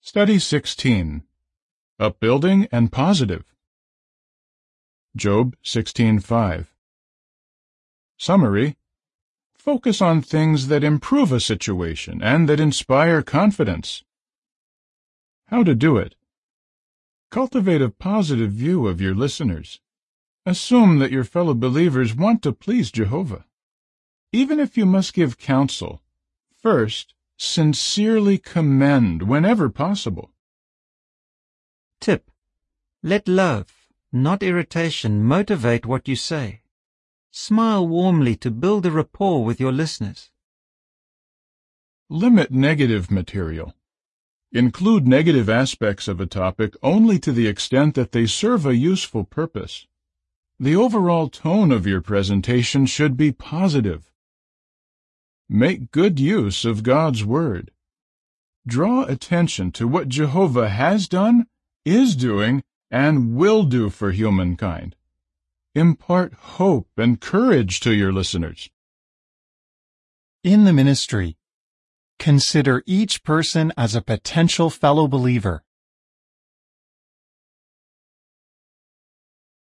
Study 16. Upbuilding and Positive. Job 16:5. Summary. Focus on things that improve a situation and that inspire confidence. How to do it. Cultivate a positive view of your listeners. Assume that your fellow believers want to please Jehovah. Even if you must give counsel, first, sincerely commend whenever possible. Tip: let love, not irritation, motivate what you say. Smile warmly to build a rapport with your listeners. Limit negative material. Include negative aspects of a topic only to the extent that they serve a useful purpose. The overall tone of your presentation should be positive. Make good use of God's Word. Draw attention to what Jehovah has done, is doing, and will do for humankind. Impart hope and courage to your listeners. In the ministry, consider each person as a potential fellow believer.